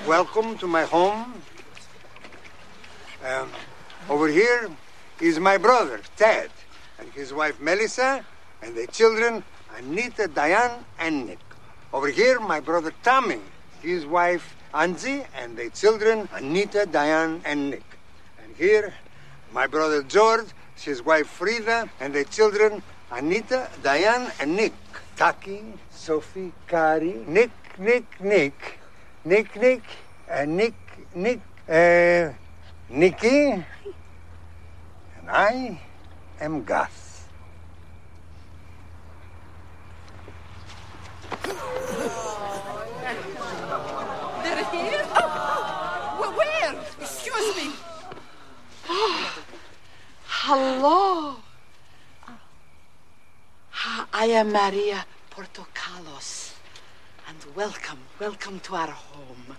Welcome to my home. Over here is my brother, Ted, and his wife, Melissa, and their children, Anita, Diane, and Nick. Over here, my brother, Tommy, his wife, Angie, and their children, Anita, Diane, and Nick. And here, my brother, George, his wife, Frida, and their children, Anita, Diane, and Nick. Taki, Sophie, Kari, Nick, Nikki, and I am Gus. They're here? Oh, where? Excuse me. Oh, hello. I am Maria Portocalos, and welcome to our home.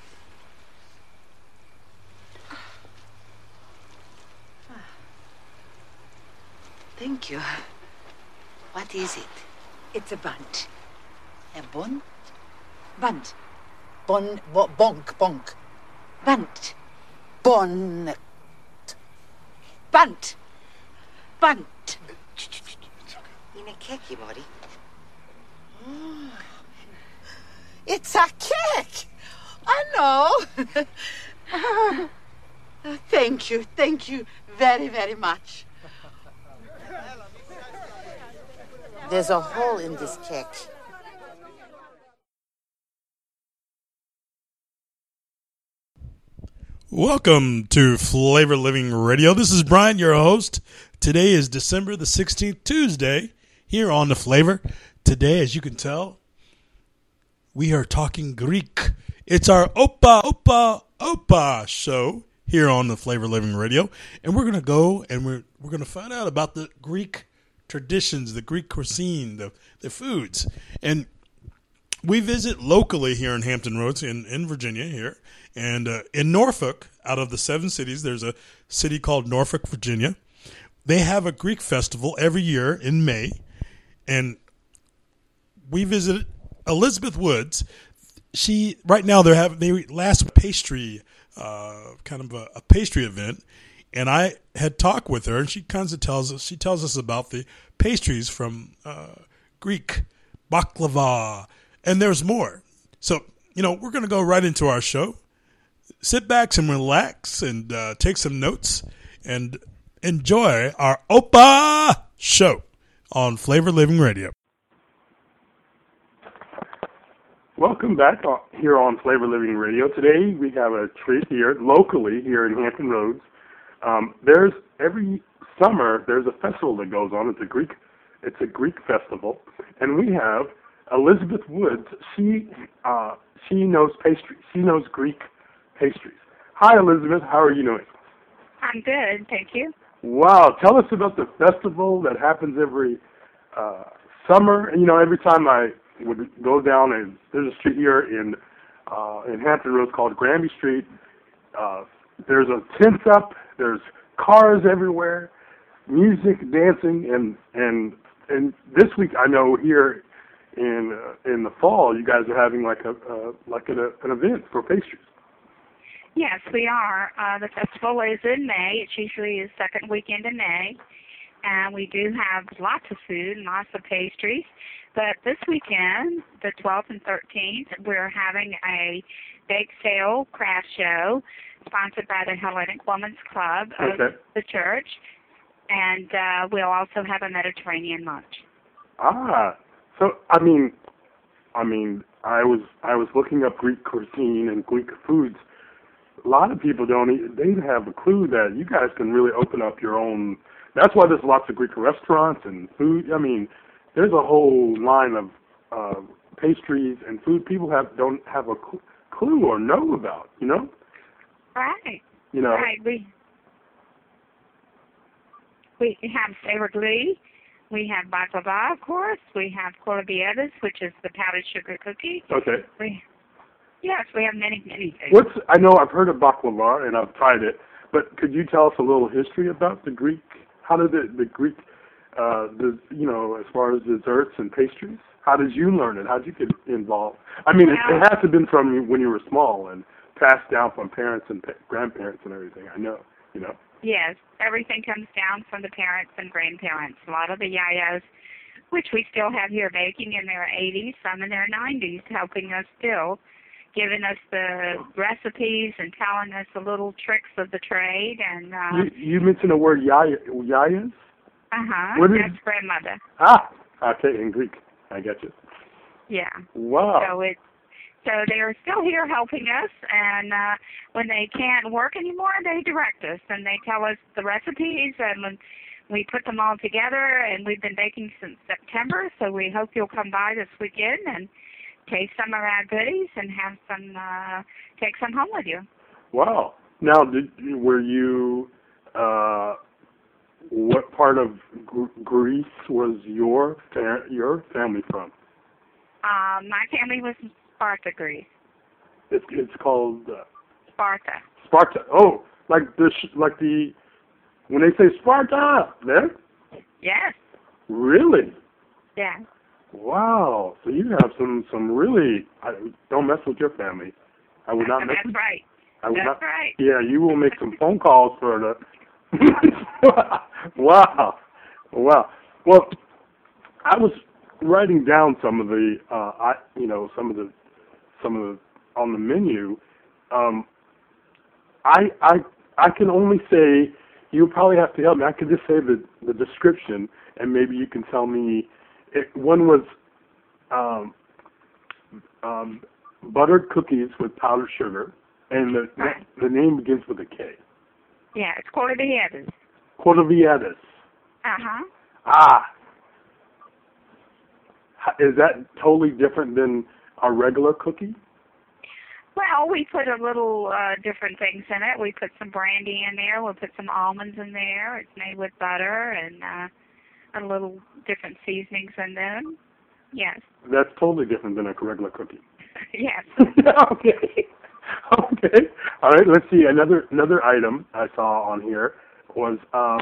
Thank you. What is it? It's a bunt. A bun? Bunt. Bonk. Bunt. Bon. Bunt. Bunt. In a cakey body. It's a cake. I know. Thank you very, very much. There's a hole in this cake. Welcome to Flavor Living Radio. This is Brian, your host. Today is December the 16th, Tuesday, here on The Flavor. Today, as you can tell, we are talking Greek. It's our Opa show here on The Flavor Living Radio. And we're going to go and we're going to find out about the Greek traditions, the Greek cuisine, the foods. And we visit locally here in Hampton Roads in Virginia here. And in Norfolk, out of the 7 cities, there's a city called Norfolk, Virginia. They have a Greek festival every year in May. And we visited Elizabeth Woods. Right now they last pastry, kind of a pastry event. And I had talked with her, and she tells us about the pastries from Greek, baklava, and there's more. So, we're going to go right into our show. Sit back and relax and take some notes and enjoy our Opa show on Flavor Living Radio. Welcome back here on Flavor Living Radio. Today we have a treat here locally here in Hampton Roads. There's every summer there's a festival that goes on. It's a Greek festival, and we have Elizabeth Woods. She knows pastries. She knows Greek pastries. Hi, Elizabeth. How are you doing? I'm good, thank you. Wow. Tell us about the festival that happens every summer. And, every time I would go down, and there's a street here in Hampton Roads called Granby Street. There's a tent up. There's cars everywhere, music, dancing, and this week I know here in the fall you guys are having an event for pastries. Yes, we are. The festival is in May. It's usually the second weekend in May, and we do have lots of food and lots of pastries. But this weekend, the 12th and 13th, we're having a bake sale craft show sponsored by the Hellenic Women's Club of the church, and we'll also have a Mediterranean lunch. So I was looking up Greek cuisine and Greek foods. A lot of people they have a clue that you guys can really open up your own. That's why there's lots of Greek restaurants and food. There's a whole line of pastries and food people don't have a clue or know about, Right. Right. We have savoury. We have baklava, of course. We have koulibiadis, which is the powdered sugar cookie. Okay. Yes, we have many things. I know I've heard of baklava and I've tried it, but could you tell us a little history about the Greek? How did the Greek, as far as desserts and pastries? How did you learn it? How did you get involved? I mean, it has to have been from when you were small and passed down from parents and grandparents and everything. I know, you know. Yes, everything comes down from the parents and grandparents. A lot of the yayas, which we still have here baking in their 80s, some in their 90s, helping us still, giving us the recipes and telling us the little tricks of the trade. And you mentioned the word yayas? That's grandmother. Ah, okay, in Greek. I get you. Yeah. Wow. So they're still here helping us, and when they can't work anymore, they direct us, and they tell us the recipes, and when we put them all together, and we've been baking since September, so we hope you'll come by this weekend and taste some of our goodies and have some, take some home with you. Wow. Now, were you, what part of Greece was your family from? My family was from Sparta, Greece. It's called Sparta. Sparta. Oh, like the when they say Sparta, there? Yes. Really? Yeah. Wow. So you have some really. Don't mess with your family. I would not mess. That's right. That's right. Yeah, you will make some phone calls for the. Wow. Well, I was writing down some of the, some of the on the menu. I can only say, you probably have to help me. I could just say the description, and maybe you can tell me. One was buttered cookies with powdered sugar, and the name begins with a K. Yeah, it's Cordoviadas. Cordoviadas. Uh-huh. Is that totally different than a regular cookie? Well, we put a little different things in it. We put some brandy in there. We'll put some almonds in there. It's made with butter and a little different seasonings in them. Yes. That's totally different than a regular cookie. Yes. Okay. All right. Let's see. Another item I saw on here was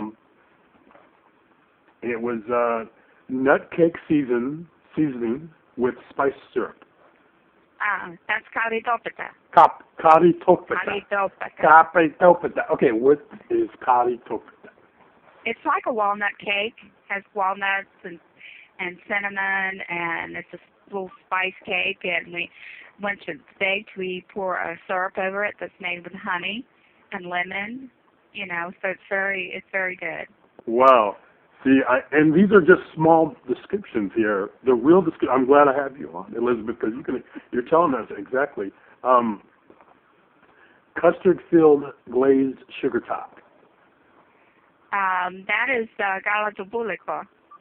it was nut cake seasoning with spice syrup. That's karitopita. Karitopita. Okay, what is karitopita? It's like a walnut cake. Has walnuts and cinnamon, and it's a little spice cake. And once it's baked, we pour a syrup over it that's made with honey and lemon. So it's very good. Wow. See, and these are just small descriptions here. The real description. I'm glad I have you on, Elizabeth, because you're telling us exactly. Custard-filled glazed sugar top. That is galato buliko.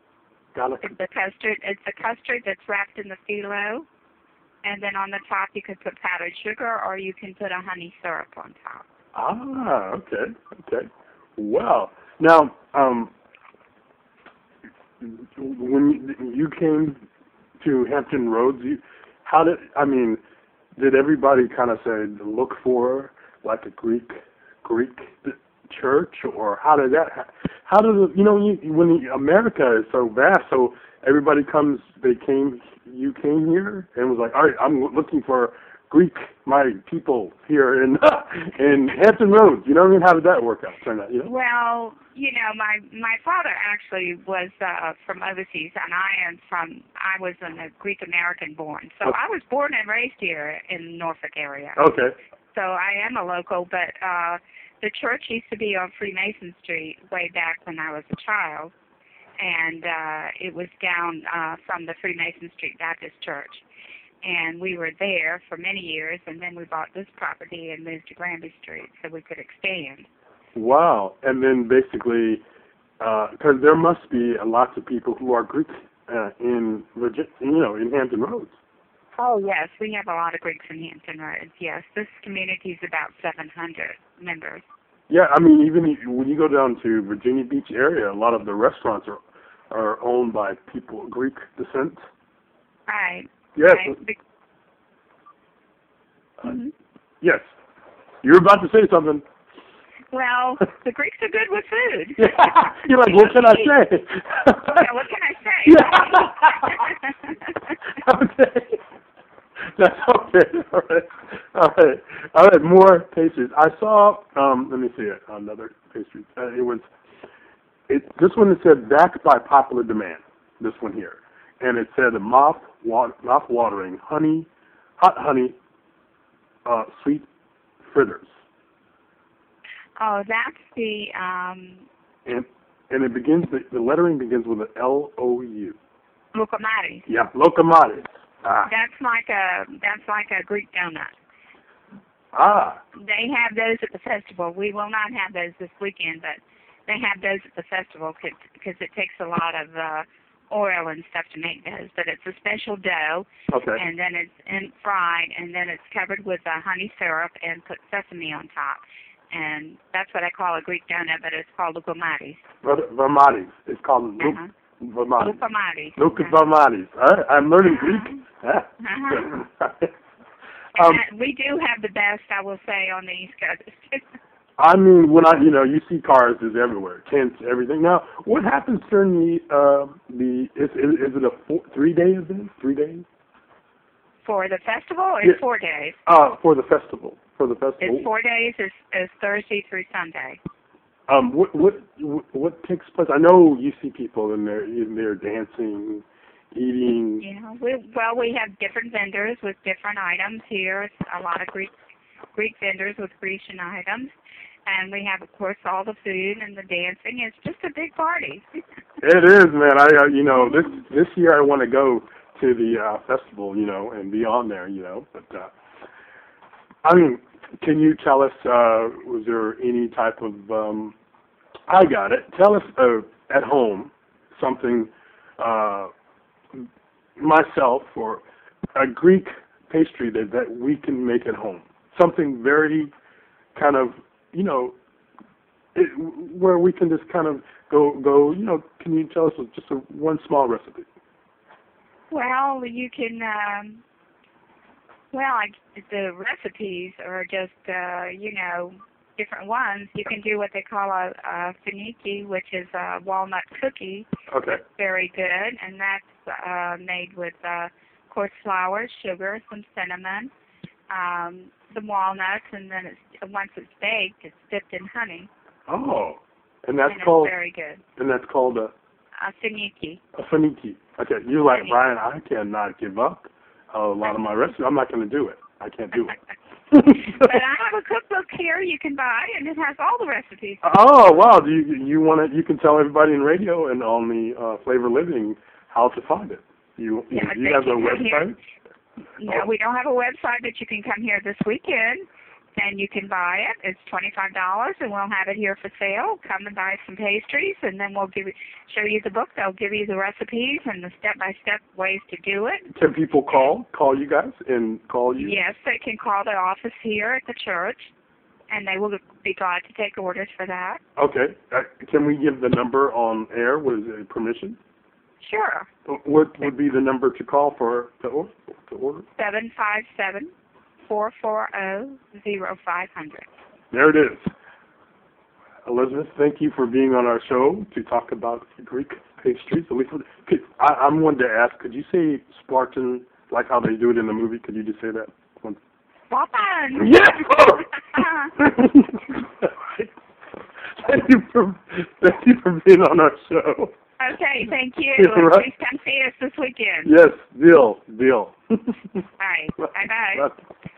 It's a custard that's wrapped in the phyllo, and then on the top you can put powdered sugar, or you can put a honey syrup on top. Ah, okay. Wow. Now, when you came to Hampton Roads, did everybody kind of say look for like a Greek church, or when America is so vast, so everybody comes, you came here and was like, all right, I'm looking for my people here in Hampton Roads. You know what I mean? How did that work out? Well, my father actually was from overseas, and I was a Greek American born. So I was born and raised here in Norfolk area. Okay. So I am a local, but the church used to be on Freemason Street way back when I was a child, and it was down from the Freemason Street Baptist Church. And we were there for many years, and then we bought this property and moved to Granby Street so we could expand. Wow. And then basically, because there must be lots of people who are Greek in Hampton Roads. Oh, yes. We have a lot of Greeks in Hampton Roads, yes. This community is about 700 members. Yeah, even when you go down to Virginia Beach area, a lot of the restaurants are owned by people of Greek descent. Right. Yes. Right. Yes. You're about to say something. Well, the Greeks are good with food. Yeah. You're like, what can I say? Yeah, what can I say? Yeah. Okay. That's okay. All right. More pastries. I saw. Let me see it. Another pastry. This one, it said backed by popular demand. This one here, and it said mouth-watering hot honey, sweet fritters. Oh, that's the. And it begins. The lettering begins with an L-O-U. Loukoumades. Yeah, loukoumades. Ah. That's like a Greek donut. Ah. They have those at the festival. We will not have those this weekend, but they have those at the festival because it takes a lot of oil and stuff to make those. But it's a special dough, Okay. and then it's fried, and then it's covered with honey syrup and put sesame on top. And that's what I call a Greek donut, but it's called loukoumades. Loukoumades. It's called loukoumades. Loukoumades. Loukoumades. All right. I'm learning Greek. We do have the best, I will say, on the East Coast. I mean, you see cars is everywhere, tents, everything. Now, what happens during is it a 3-day event? 3 days? For the festival, it's 4 days. For the festival. It's 4 days. It's Thursday through Sunday. What takes place? I know you see people in there dancing, eating. Yeah, we have different vendors with different items here. It's a lot of Greek vendors with Grecian items, and we have, of course, all the food and the dancing. It's just a big party. It is, man. This year I want to go to the festival, and be on there, But I mean, can you tell us? Was there any type of? I got it. Tell us at home something. Myself or a Greek pastry that we can make at home. Something very kind of, where we can just kind of go. Can you tell us just one small recipe? Well, you can. The recipes are just, different ones. You can do what they call a finiki, which is a walnut cookie. Okay. It's very good, and that's made with, of course, flour, sugar, some cinnamon, some walnuts, and then once it's baked, it's dipped in honey. Oh, and that's and called. It's very good. And that's called a finiki. A finiki. Okay, you're like, Finiki. Brian, I cannot give up a lot of my recipes. I'm not going to do it. I can't do it. But I have a cookbook here you can buy, and it has all the recipes. Oh, wow. Do you can tell everybody in radio and on the Flavor Living how to find it. You have a website? No, we don't have a website, but you can come here this weekend, and you can buy it. It's $25, and we'll have it here for sale. Come and buy some pastries, and then we'll show you the book. They'll give you the recipes and the step-by-step ways to do it. Can people call you guys and call you? Yes, they can call the office here at the church, and they will be glad to take orders for that. Okay. Can we give the number on air with permission? Sure. What would be the number to call to order? 757-440-0500. There it is. Elizabeth, thank you for being on our show to talk about Greek pastries. I'm one to ask, could you say Spartan, like how they do it in the movie? Could you just say that once? Spartan! Yes! Thank you for being on our show. Okay, thank you. Right. Please come see us this weekend. Yes, deal. All right. Bye-bye.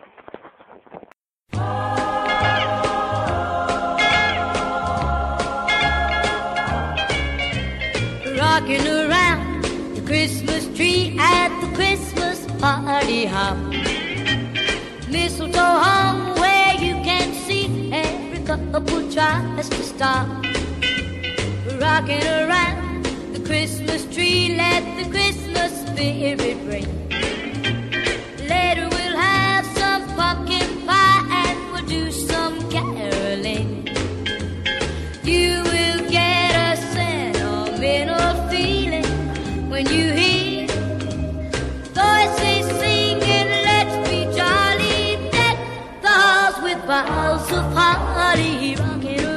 Rocking around the Christmas tree at the Christmas party hop. Mistletoe hung where you can see every couple tries to stop. Rocking around the Christmas tree, let the Christmas spirit ring. Later we'll have some pumpkin pie and we'll do some caroling. You will get a sentimental feeling when you hear voices singing, let's be jolly, deck the halls with boughs of holly, rocking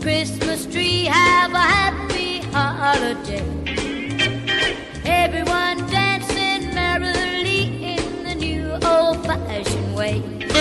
Christmas tree. Have a happy holiday. Everyone dancing merrily in the new old-fashioned way.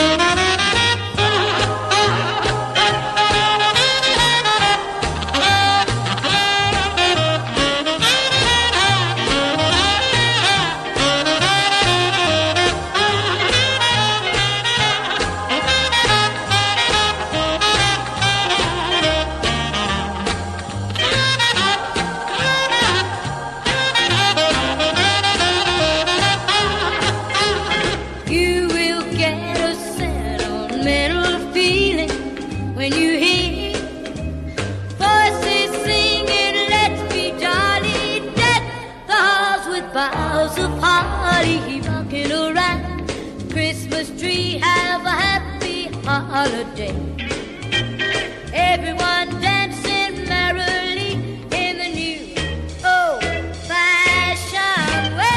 You will get a sentimental feeling when you hear voices singing, let's be jolly, deck the halls with boughs of holly, rocking around the Christmas tree. Have a happy holiday. Everyone dancing merrily in the new old-fashioned way.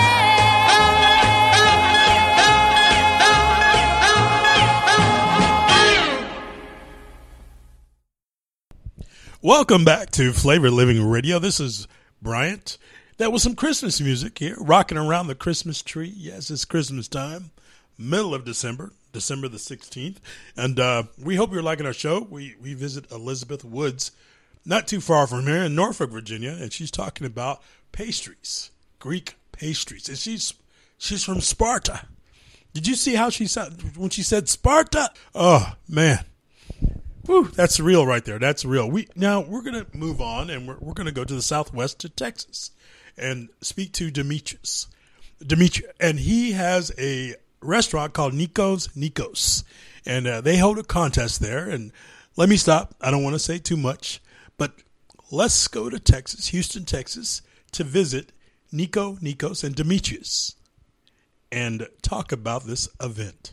Welcome back to Flavor Living Radio. This is Bryant. That was some Christmas music here, rocking around the Christmas tree. Yes, it's Christmas time, middle of December, December the 16th. And we hope you're liking our show. We visit Elizabeth Woods, not too far from here in Norfolk, Virginia, and she's talking about pastries, Greek pastries. And she's from Sparta. Did you see how she said when she said Sparta? Oh, man. Whew, that's real right there. That's real. Now we're going to move on, and we're going to go to the Southwest to Texas and speak to Demetrius. And he has a restaurant called Nikos Nikos, and they hold a contest there. And let me stop. I don't want to say too much, but let's go to Texas, Houston, Texas, to visit Nico Nikos and Demetrius and talk about this event.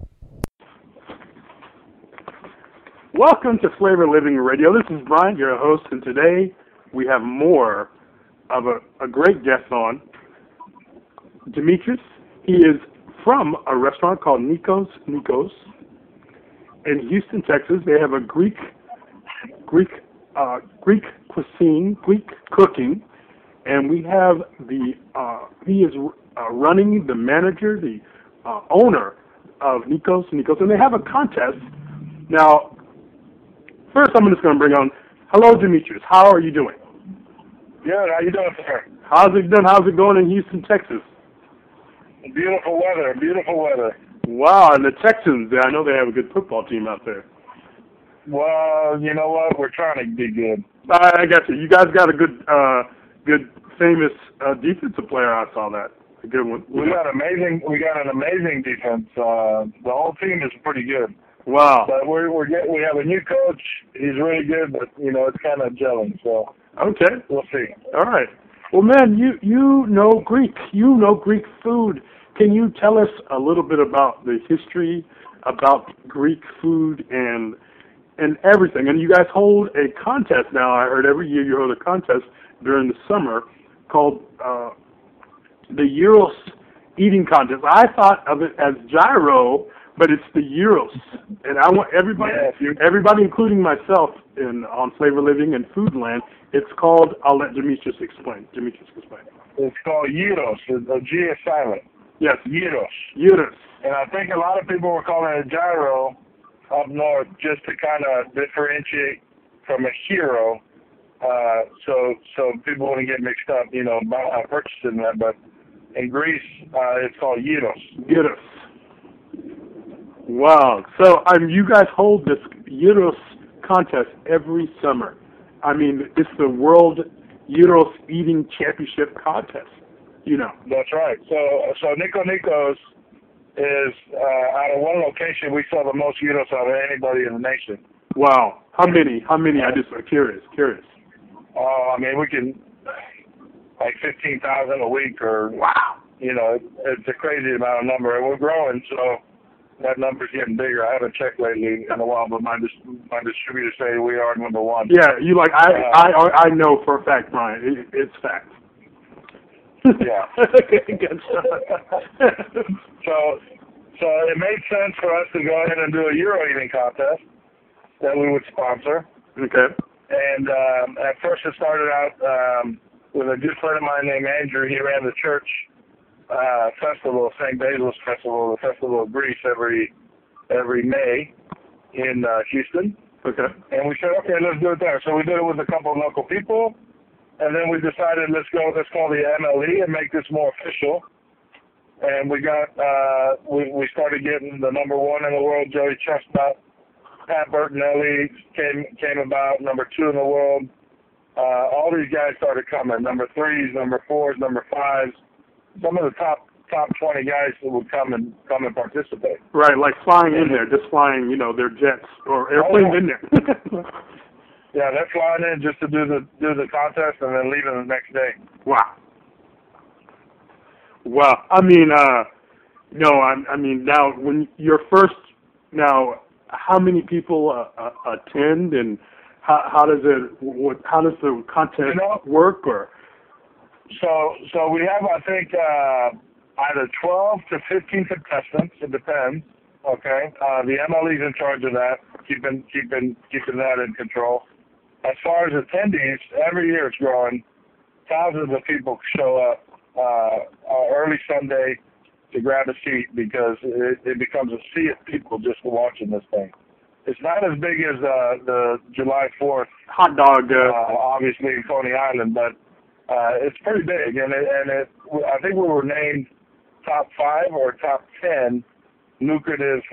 Welcome to Flavor Living Radio. This is Brian, your host, and today we have more of a great guest on, Demetrius. He is from a restaurant called Nikos Nikos in Houston, Texas. They have a Greek cuisine, Greek cooking, and we have he is running, the manager, the owner of Nikos Nikos, and they have a contest. Now, first, I'm just going to bring on, hello, Demetrius. How are you doing? Good. How you doing, sir? How's it going in Houston, Texas? Beautiful weather. Beautiful weather. Wow, and the Texans, I know they have a good football team out there. Well, you know what? We're trying to be good. I got you. You guys got a good famous defensive player. I saw that. A good one. We got an amazing defense. The whole team is pretty good. Wow. But we have a new coach. He's really good, but it's kind of gelling. So okay, we'll see. All right. Well, man, you know Greek. You know Greek food. Can you tell us a little bit about the history about Greek food and everything? And you guys hold a contest now. I heard every year you hold a contest during the summer called the Gyros Eating Contest. I thought of it as gyro, but it's the Gyros. And I want everybody, including myself, on Flavor Living and Foodland, it's called, I'll let Demetrius explain. It's called Gyros. The G is silent. Yes. Gyros. And I think a lot of people were calling it gyro up north just to kind of differentiate from a hero. So people wouldn't get mixed up, by purchasing that. But in Greece, it's called Gyros. Gyros. Wow. So you guys hold this Gyros contest every summer. I mean, it's the World Gyros Eating Championship contest. That's right. So Nico Nikos is out of one location. We sell the most gyros out of anybody in the nation. Wow. How many? I just curious. I mean, we can like 15,000 a week, or wow. It's a crazy amount of number, and we're growing. So that number's getting bigger. I haven't checked lately in a while, but my distributors say we are number one. Yeah, I know for a fact, Brian. It's fact. Yeah. Okay, good. So it made sense for us to go ahead and do a Euro eating contest that we would sponsor. Okay. And at first it started out with a good friend of mine named Andrew. He ran the church festival, St. Basil's Festival, the Festival of Greece every May in Houston. Okay. And we said, okay, let's do it there. So we did it with a couple of local people, and then we decided let's call the MLE and make this more official. And we got we started getting the number one in the world, Joey Chestnut. Pat Bertinelli came about, number 2 in the world. All these guys started coming, number 3s, number 4s, number 5s. Some of the top 20 guys that would come and participate. Right, like flying in there, just flying, their jets or airplanes in there. Yeah, they're flying in just to do the contest and then leaving the next day. Wow. Wow. I mean, I mean, now when you're first, how many people attend, and how does the contest work? Or so we have, I think, either 12 to 15 contestants. It depends. Okay, the MLE is in charge of that, keeping that in control. As far as attendees, every year it's growing. Thousands of people show up early Sunday to grab a seat because it becomes a sea of people just watching this thing. It's not as big as the July 4th hot dog, obviously in Coney Island, but it's pretty big, and I think we were named top 5 or top 10 lucrative,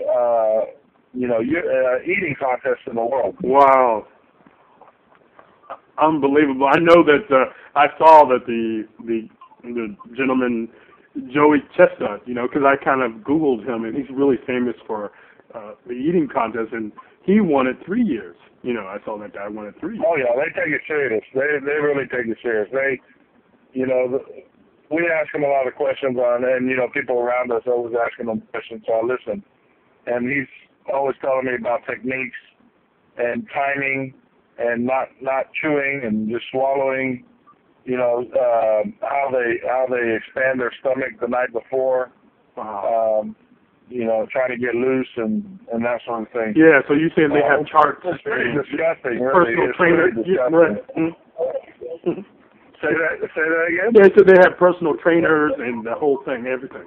eating contests in the world. Wow. Unbelievable. I know that I saw that the gentleman Joey Chestnut, because I kind of Googled him, and he's really famous for the eating contest, and he won it 3 years. I saw that guy won it 3 years. Oh yeah, they take it serious. They really take it serious. We ask him a lot of questions on, and people around us always asking him questions, so I listen. And he's always telling me about techniques and timing and not chewing and just swallowing. How they expand their stomach the night before. Wow. Trying to get loose and that sort of thing. Yeah, so you saying they have charts. It's pretty disgusting, really. Personal trainers. Right. Say that again? Yeah, so they have personal trainers and the whole thing, everything,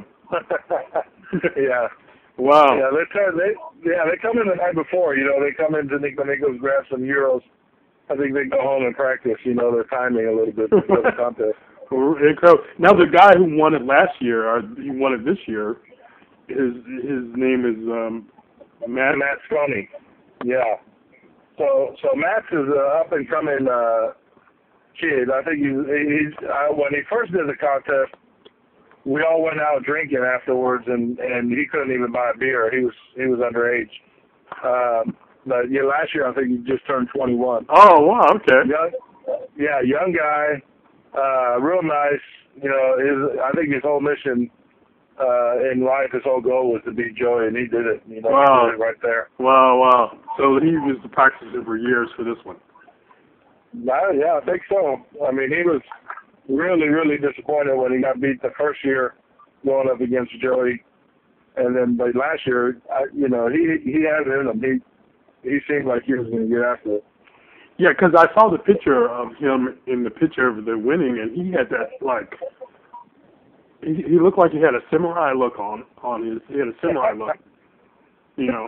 Yeah. Wow. Yeah, they come in the night before. They come in to Nico's grab some euros. I think they go home and practice, their timing a little bit before the contest. Incredible. Now the guy who won it last year, or he won it this year, his name is Matt Sconey. Yeah. So Matt is an up and coming kid. I think he's when he first did the contest, we all went out drinking afterwards, and he couldn't even buy a beer. He was underage. But last year I think he just turned 21. Oh wow, okay. Young guy, real nice. I think his whole mission in life, his whole goal was to beat Joey, and he did it. Wow. He did it right there. Wow. So he was practicing for years for this one. Yeah, I think so. I mean, he was really, really disappointed when he got beat the first year going up against Joey, and then but last year, he had it in him. He seemed like he was going to get after it. Yeah, because I saw the picture of him in the picture of the winning, and he had that he looked like he had a samurai look on his. He had a samurai look. Yeah.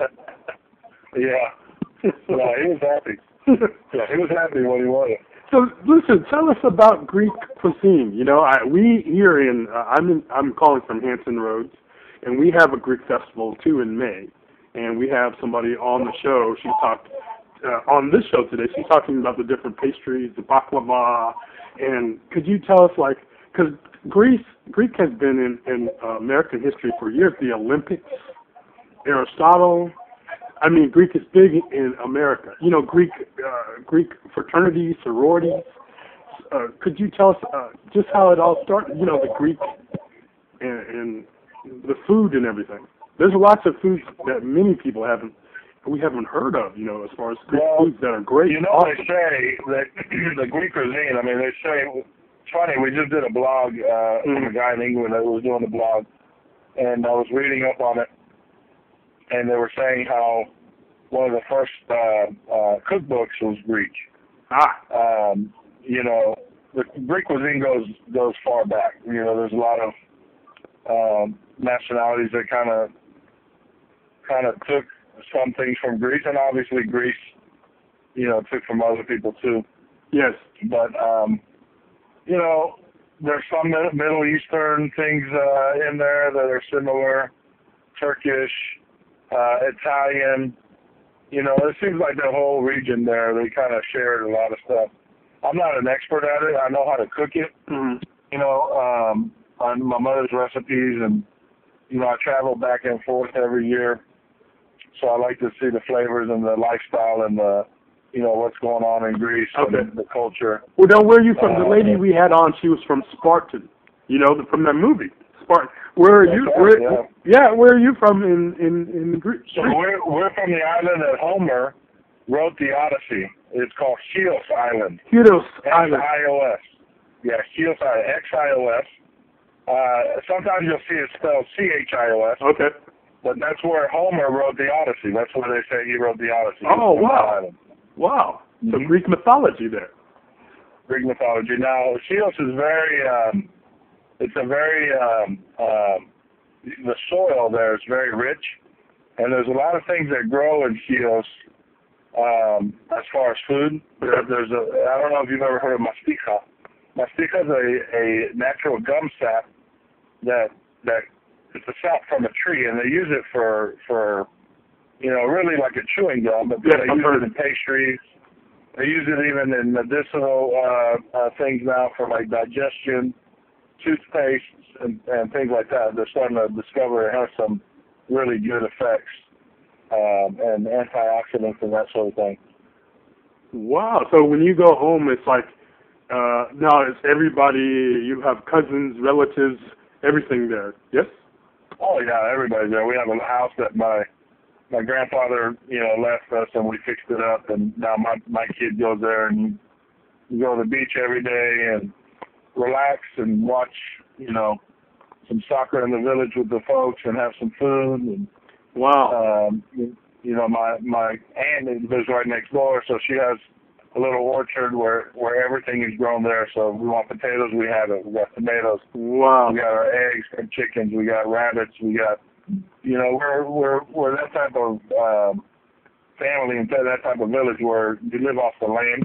Yeah, he was happy. Yeah, he was happy when he won it. So listen, tell us about Greek cuisine. We here I'm calling from Hampton Roads, and we have a Greek festival too in May. And we have somebody on the show. She talked on this show today. She's talking about the different pastries, the baklava, and could you tell us, because Greek has been in American history for years. The Olympics, Aristotle. I mean, Greek is big in America. Greek fraternities, sororities. Could you tell us just how it all started? The Greek and the food and everything. There's lots of foods that many people haven't heard of, as far as Greek foods that are great. They say that the Greek cuisine, they say, it's funny, we just did a blog from a guy in England that was doing the blog, and I was reading up on it, and they were saying how one of the first cookbooks was Greek. You know, the Greek cuisine goes far back. You know, there's a lot of nationalities that kind of took some things from Greece, and obviously Greece, you know, took from other people too. Yes. But you know, there's some Middle Eastern things in there that are similar. Turkish, Italian. You know, it seems like the whole region there, they kind of shared a lot of stuff. I'm not an expert at it. I know how to cook it. Mm-hmm. You know, on my mother's recipes, and you know, I travel back and forth every year, so I like to see the flavors and the lifestyle and the, you know, what's going on in Greece and the culture. Well, now, where are you from? The lady we had on, she was from Spartan. You know, from that movie, Spartan. Where are you? Where are you from in Greece? So we're from the island that Homer wrote the Odyssey. It's called Chios Island. Chios Island. X-I-O-S. Yeah, Chios Island. X-I-O-S. Sometimes you'll see it spelled C-H-I-O-S. Okay. But that's where Homer wrote the Odyssey. That's where they say he wrote the Odyssey. Oh, wow. Wow. So Greek mythology there. Greek mythology. Now, Chios is very, it's a very, the soil there is very rich, and there's a lot of things that grow in Chios as far as food. I don't know if you've ever heard of mastika. Mastika is a natural gum sap that it's a sap from a tree, and they use it for you know, really like a chewing gum, but they use it in pastries. They use it even in medicinal things now for like digestion, toothpastes, and things like that. They're starting to discover it has some really good effects and antioxidants and that sort of thing. Wow. So when you go home, it's like, now it's everybody, you have cousins, relatives, everything there, yes? Oh, yeah, everybody's there. We have a house that my grandfather, you know, left us, and we fixed it up, and now my kid goes there, and you go to the beach every day and relax and watch, you know, some soccer in the village with the folks and have some food. And wow. You know, my aunt lives right next door, so she has a little orchard where everything is grown there. So if we want potatoes, we have it. We got tomatoes. Wow. We got our eggs and chickens. We got rabbits. We got, you know, we're that type of family and that type of village where you live off the land.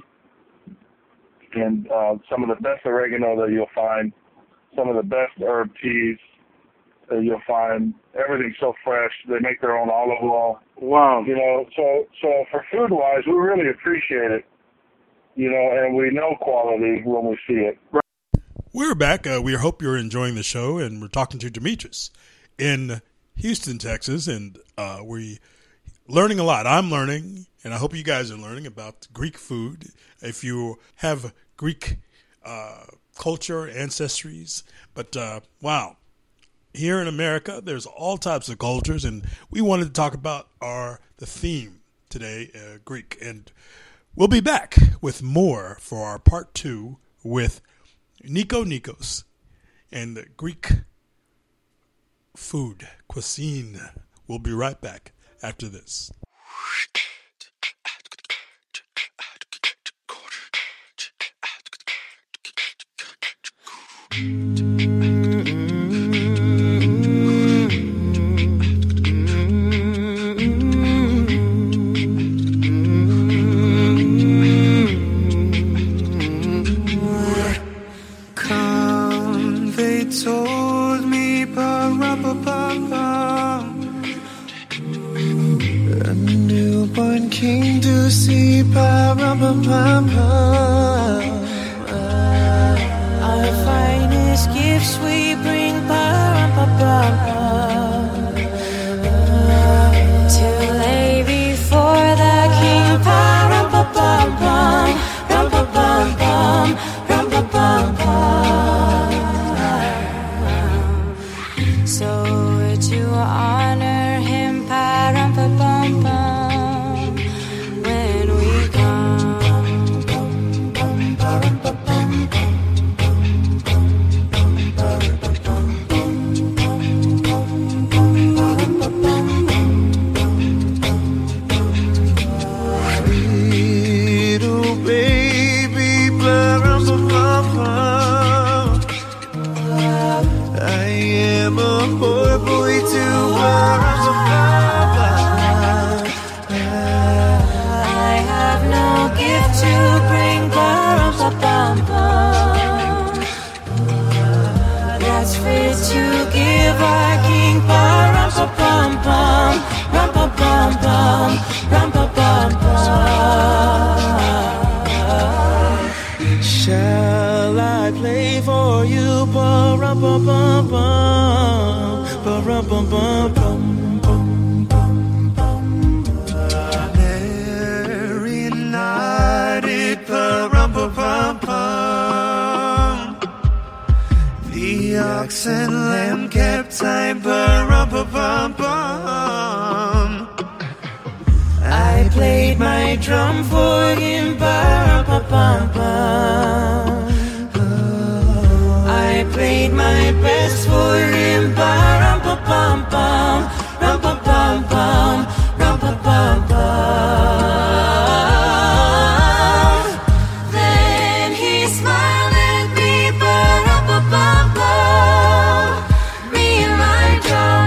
And some of the best oregano that you'll find, some of the best herb teas that you'll find. Everything's so fresh. They make their own olive oil. Wow. You know, so for food-wise, we really appreciate it. You know, and we know quality when we see it. We're back. We hope you're enjoying the show, and we're talking to Demetrius in Houston, Texas, and we're learning a lot. I'm learning, and I hope you guys are learning about Greek food. If you have Greek culture, ancestries, but wow, here in America, there's all types of cultures, and we wanted to talk about the theme today, Greek, and we'll be back with more for our part 2 with Nico Nikos and the Greek food, cuisine. We'll be right back after this. King to see our finest gifts we bring to lay before the King. So to honor him, when we come. rum-pa-pum-pum. That's fit to give our king rum-pa-pum-pum, rum-pa-pum-pum, rum-pa-pum-pum. Shall I play for you, pa-rum-pa-pum-pum, pa-rum-pum-pum-pum? Merry night, it pa-rum-pa-pum-pum. The ox and lamb kept time, pa-rum-pa-pum-pum. I played my drum for him, pa-rum-pa-pum-pum. I played my best for him, pa-rum-pa-pum-pum, rum-pa-pum-pum, rum-pa-pum-pum. Then he smiled at me, pa-rum-pa-pum-pum, me and my drum.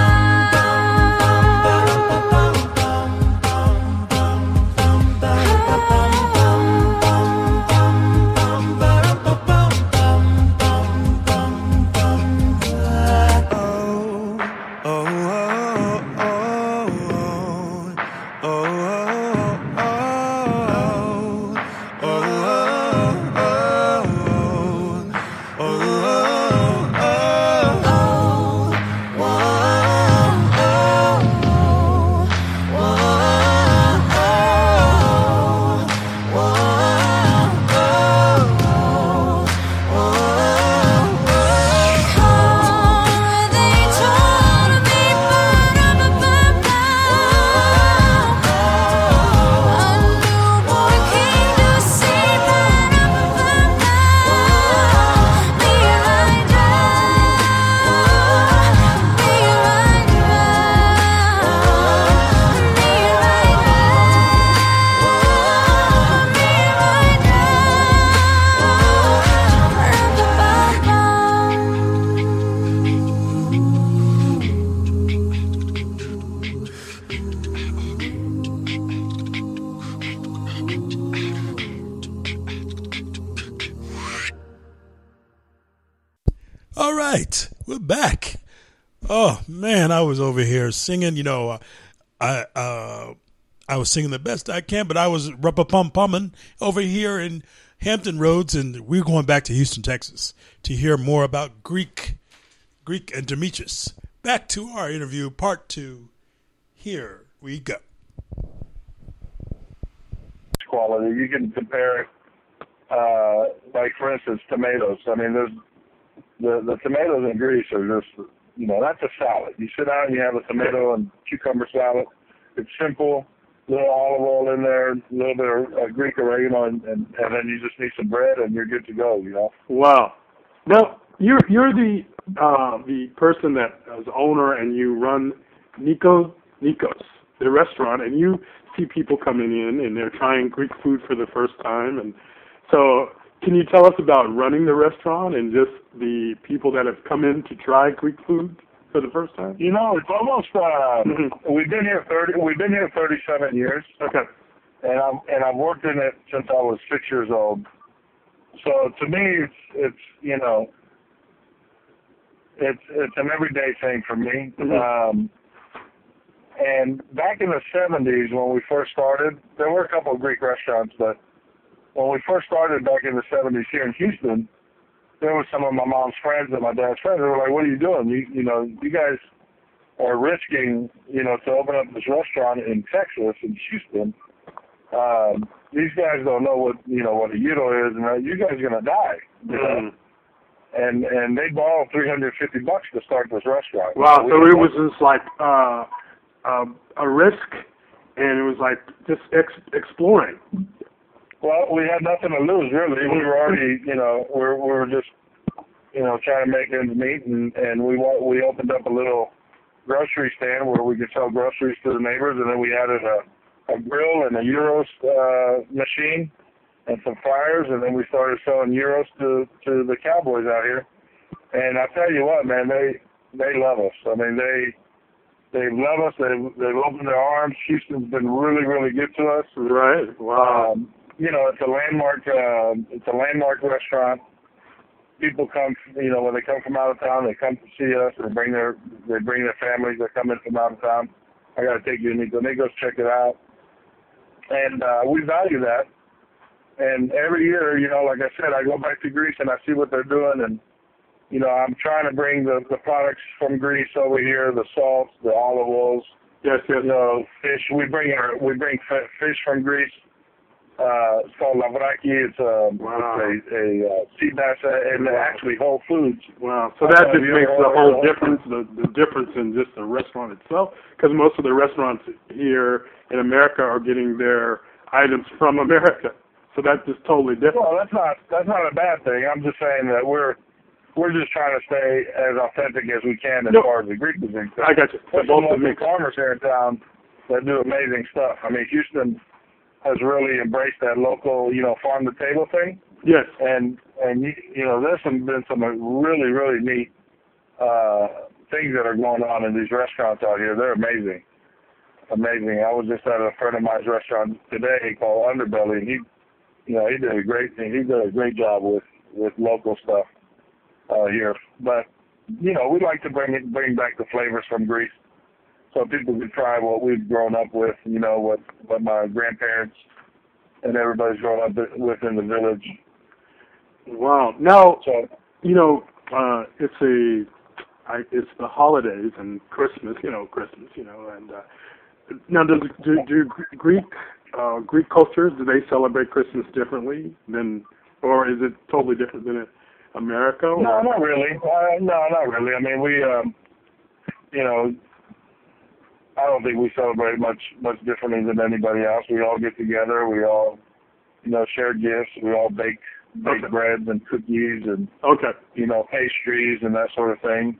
All right, we're back. Oh man, I was over here singing. You know, I was singing the best I can, but I was rumpa-pum-pumming over here in Hampton Roads, and we're going back to Houston, Texas, to hear more about Greek and Demetrius. Back to our interview, part 2. Here we go. Quality. You can compare it, like for instance, tomatoes. I mean, there's the tomatoes in Greece are just, you know, that's a salad. You sit down and you have a tomato and cucumber salad. It's simple, little olive oil in there, a little bit of Greek oregano, and then you just need some bread and you're good to go, you know. Wow. Now, you're the person that is owner and you run Nikos, the restaurant, and you see people coming in and they're trying Greek food for the first time. And so can you tell us about running the restaurant and just the people that have come in to try Greek food for the first time? You know, it's almost we've been here 37 years. Okay. And I've worked in it since I was 6 years old. So to me, it's you know, it's an everyday thing for me. Mm-hmm. And back in the 70s when we first started, there were a couple of Greek restaurants, but when we first started back in the 70s here in Houston, there were some of my mom's friends and my dad's friends. They were like, "What are you doing? You know, you guys are risking, you know, to open up this restaurant in Texas, in Houston. These guys don't know what a euro is, and you guys are gonna die." You know? And they borrowed $350 to start this restaurant. Wow! So it was just like a risk, and it was like just exploring. Well, we had nothing to lose, really. We were already, you know, we were just, you know, trying to make ends meet, and we opened up a little grocery stand where we could sell groceries to the neighbors, and then we added a grill and a gyros machine and some fryers, and then we started selling gyros to the cowboys out here. And I tell you what, man, they love us. I mean, they love us. They've opened their arms. Houston's been really, really good to us. Right. Wow. it's a landmark. It's a landmark restaurant. People come, when they come from out of town, they come to see us. They bring their families. They come in from out of town. I got to take you to Nikos, check it out. And we value that. And every year, like I said, I go back to Greece and I see what they're doing. And, I'm trying to bring the products from Greece over here, the salts, the olive oils. Yes. Fish. We bring fish from Greece. It's called lavraki. It's a sea bass, and actually Whole Foods. Wow. So that just makes the whole difference, the difference in just the restaurant itself, because most of the restaurants here in America are getting their items from America. So that's just totally different. Well, that's not a bad thing. I'm just saying that we're just trying to stay as authentic as we can as far as the Greek cuisine. I got you. There's some local farmers here in town that do amazing stuff. I mean, Houston has really embraced that local, farm to table thing. Yes. And there's been some really, really neat things that are going on in these restaurants out here. They're amazing. Amazing. I was just at a friend of mine's restaurant today called Underbelly, and he did a great thing. He did a great job with local stuff here. But we like to bring back the flavors from Greece, so people can try what we've grown up with. What my grandparents and everybody's grown up with in the village. Wow. Now, it's the holidays and Christmas. And now do Greek cultures, do they celebrate Christmas differently or is it totally different than America? No, not really. No, not really. I mean, we, I don't think we celebrate much differently than anybody else. We all get together. We all, share gifts. We all bake breads and cookies and pastries and that sort of thing.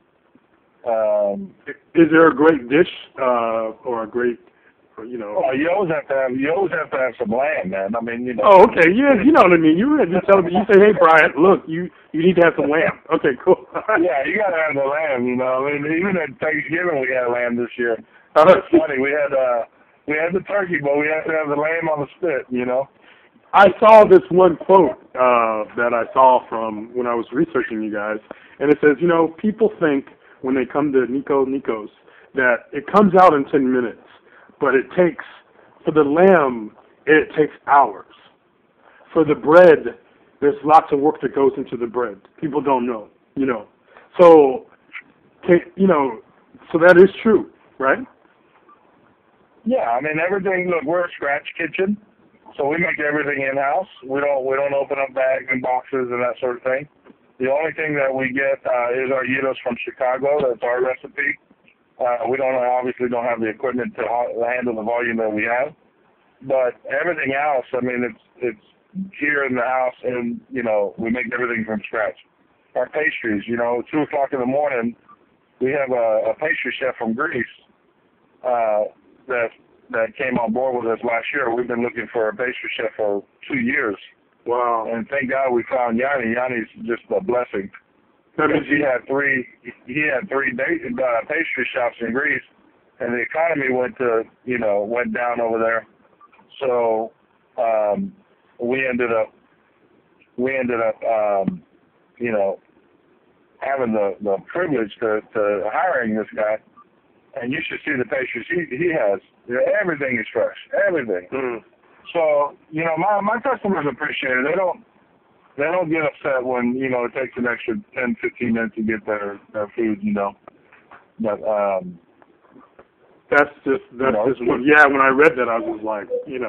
Is there a great dish or a great, Oh, you always have to have some lamb, man. I mean, Oh, okay. Yeah, you know what I mean. You tell me. You say, hey, Brian, look, you need to have some lamb. Okay, cool. Yeah, you got to have the lamb. I mean, even at Thanksgiving we had lamb this year. It's funny. We had the turkey, but we had to have the lamb on the spit. I saw this one quote that I saw from when I was researching you guys, and it says, people think when they come to Nikos that it comes out in 10 minutes. But for the lamb, it takes hours. For the bread, there's lots of work that goes into the bread. People don't know, So, so that is true, right? Yeah, I mean, everything, look, we're a scratch kitchen, so we make everything in-house. We don't open up bags and boxes and that sort of thing. The only thing that we get is our gyros from Chicago. That's our recipe. We obviously don't have the equipment to handle the volume that we have, but everything else, I mean, it's here in the house, and we make everything from scratch. Our pastries, 2:00 in the morning, we have a pastry chef from Greece that came on board with us last year. We've been looking for a pastry chef for 2 years. Wow! And thank God we found Yanni. Yanni's just a blessing. Because he had three pastry shops in Greece, and the economy went down over there. So we ended up having the privilege to hiring this guy. And you should see the pastries he has. Everything is fresh, everything. Mm. So my customers appreciate it. They don't get upset when, it takes an extra 10, 15 minutes to get their food, But, that's just yeah, when I read that, I was like,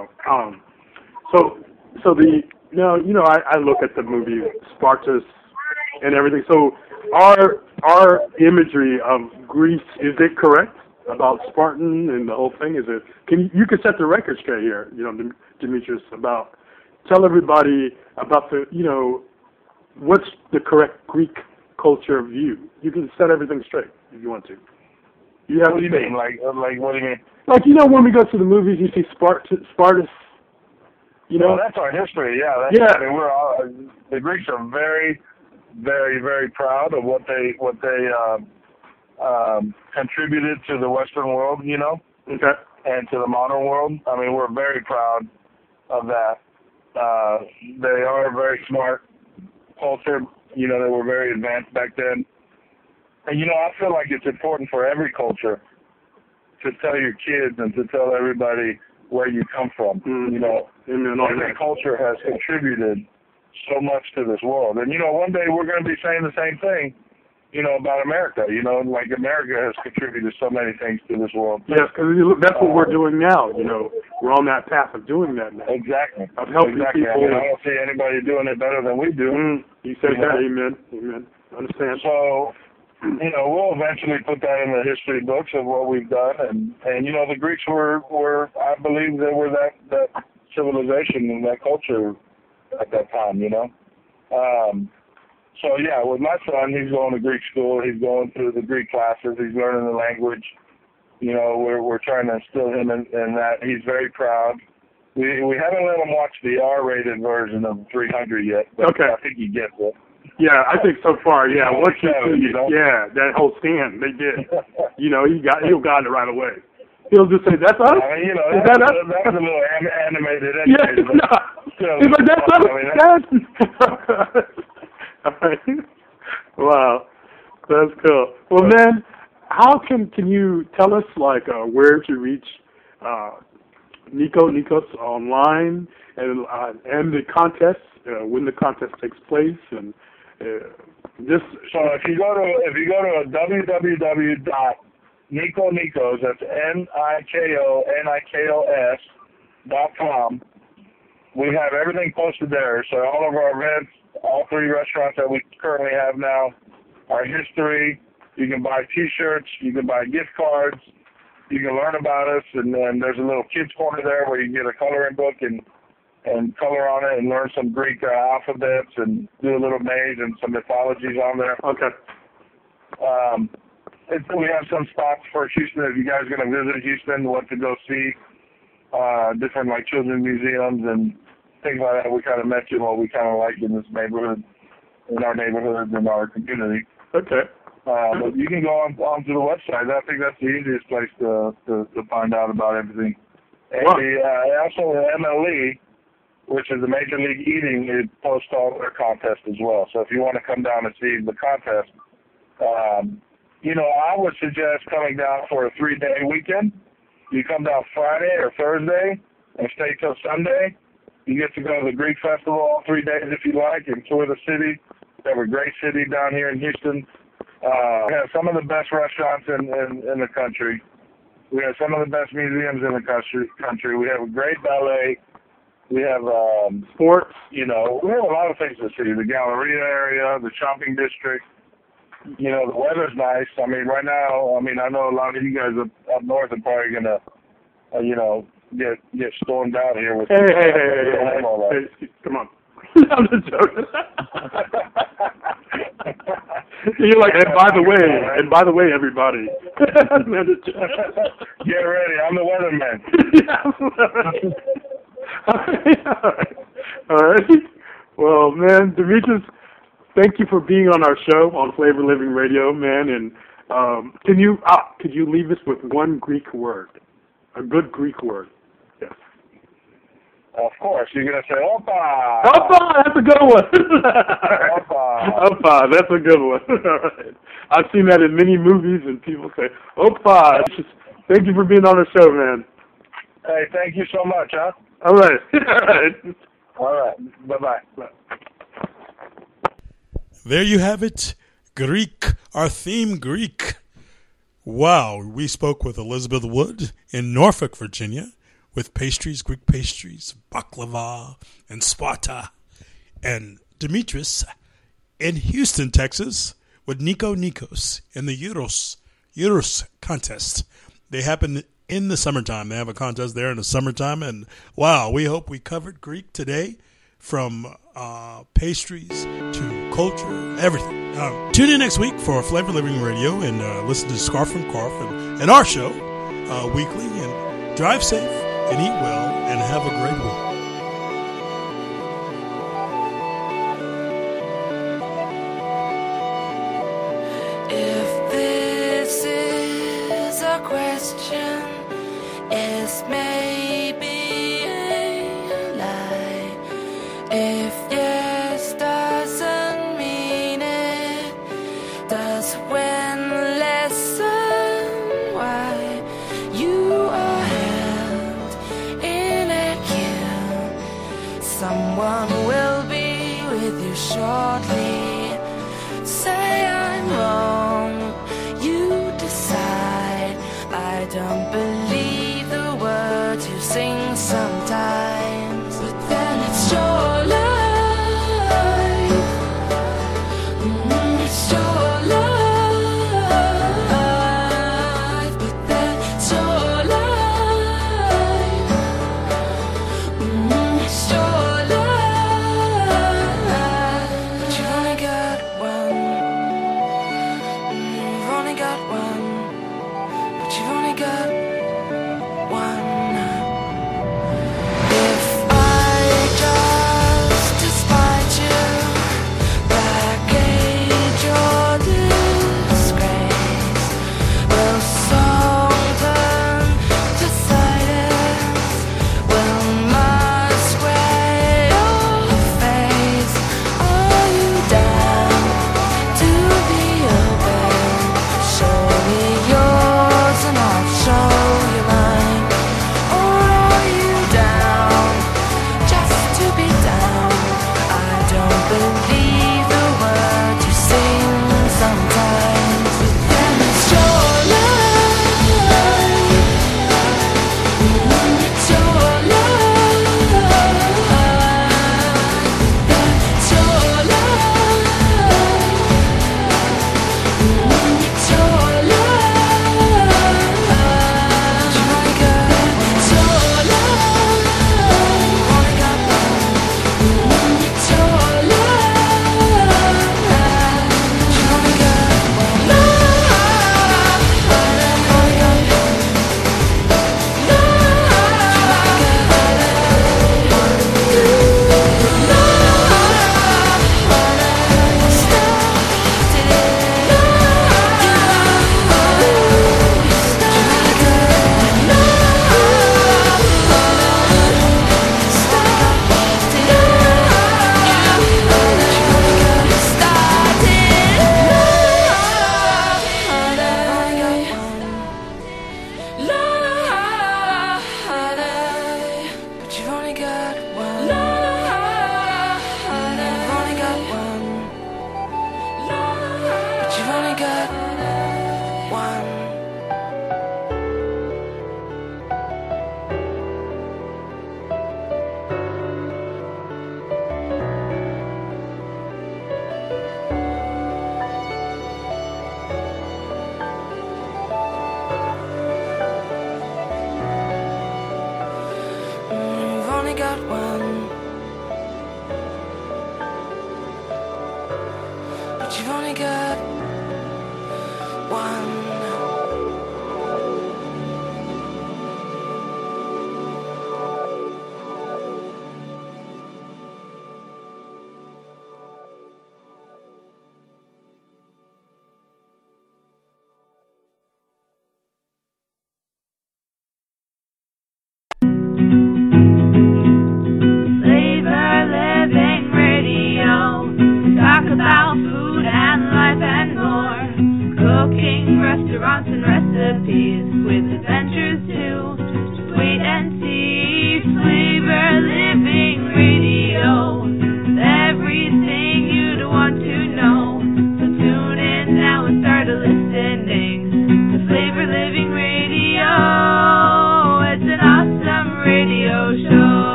I look at the movie Spartacus and everything. So our imagery of Greece, is it correct about Spartan and the whole thing? Is it, you can set the record straight here, Demetrius, tell everybody about what's the correct Greek culture view. You can set everything straight if you want to. What do you mean? Like what do you mean? Like, when we go to the movies, you see Spartacus. Well, that's our history. Yeah. I mean, the Greeks are very, very, very proud of what they contributed to the Western world. Okay. And to the modern world. I mean, we're very proud of that. They are a very smart culture. You know, they were very advanced back then. And, you know, I feel like it's important for every culture to tell your kids and to tell everybody where you come from. Mm-hmm. You know, Every culture has contributed so much to this world. And, you know, one day we're going to be saying the same thing, you know, about America. You know, like America has contributed so many things to this world. Yes, because that's what we're doing now. You know, we're on that path of doing that now. Exactly. Of helping people. I mean, I don't see anybody doing it better than we do. You said that. Amen. Amen. Understand. So, you know, we'll eventually put that in the history books of what we've done. And you know, the Greeks were I believe they were that civilization and that culture at that time, you know. So, yeah, with my son, he's going to Greek school. He's going through the Greek classes. He's learning the language. You know, we're trying to instill him in that. He's very proud. We haven't let him watch the R-rated version of 300 yet, but okay. I think he gets it. Yeah, I think so far, yeah. Once you know? Yeah, that whole stand, they did. You know, he'll got it right away. He'll just say, "That's us." I mean, you know, is that us? That's a little animated. Yeah, he's like, "That's us." Wow, that's cool. Well, man, how can you tell us like where to reach Nikos online and the contest when the contest takes place and just so if you go to www.nikonikos, that's NIKONIKOS.com. We have everything posted there. So all of our events, all 3 restaurants that we currently have now, our history. You can buy T-shirts. You can buy gift cards. You can learn about us, and then there's a little kids corner there where you can get a coloring book and color on it and learn some Greek alphabets and do a little maze and some mythologies on there. Okay. We have some spots for Houston. If you guys are going to visit Houston, what to go see, different like children's museums and things like that. We kind of mention what we kind of like in this neighborhood, in our neighborhoods, in our community. Okay. But you can go onto the website. I think that's the easiest place to find out about everything. And wow. Also the MLE, which is the Major League Eating, it posts all their contests as well. So if you want to come down and see the contest, you know, I would suggest coming down for a 3-day weekend. You come down Friday or Thursday and stay till Sunday. You get to go to the Greek Festival all 3 days if you like and tour the city. We have a great city down here in Houston. We have some of the best restaurants in the country. We have some of the best museums in the country. We have a great ballet. We have sports. You know, we have a lot of things to see. The Galleria area, the shopping district. You know, the weather's nice. I mean, right now, I know a lot of you guys up north are probably gonna, you know, get stormed out here with. Hey, come on. I'm just joking. You're like, and by the way, everybody. Get ready. I'm the weatherman. All right. Well, man, Demetrius, thank you for being on our show on Flavor Living Radio, man. And could you leave us with one Greek word, a good Greek word? Yes. Of course, you're gonna say "opa." Opa, that's a good one. Opa. Opa, that's a good one. All right. I've seen that in many movies, and people say "opa." Thank you for being on the show, man. Hey, thank you so much, huh? All right. All right. Bye-bye. Bye. There you have it. Greek, our theme Greek. Wow, we spoke with Elizabeth Wood in Norfolk, Virginia, with pastries, Greek pastries, baklava, and Sparta. And Demetrius in Houston, Texas, with Nico Nikos in the Euros contest. They happen in the summertime. They have a contest there in the summertime. And wow, we hope we covered Greek today, from pastries to culture, everything. Tune in next week for Flavor Living Radio and listen to Scarf and Carf and our show weekly. And drive safe and eat well and have a great week. If this is a question, it's maybe a lie. hardly say I'm wrong. You decide. I don't believe the words you sing sometimes, but then it's your life. It's your life, but that's your life. It's your life, but you've only got one. You've only got one, but you've only got one. If I just despise you, package your disgrace, will song turn to silence? Will masquerade your face? Are you down to be obeyed? Show me yours and I'll show you mine. Or are you down just to be down? I don't believe the words you sing sometimes, but then it's your life. It's your life. That's your life. It's your life. You only got it's your life. You only got one. It's your life. You only got one life. You only got one. But you've only got one. You've only got one. But you've only got one. You've only got one. But you've only got one.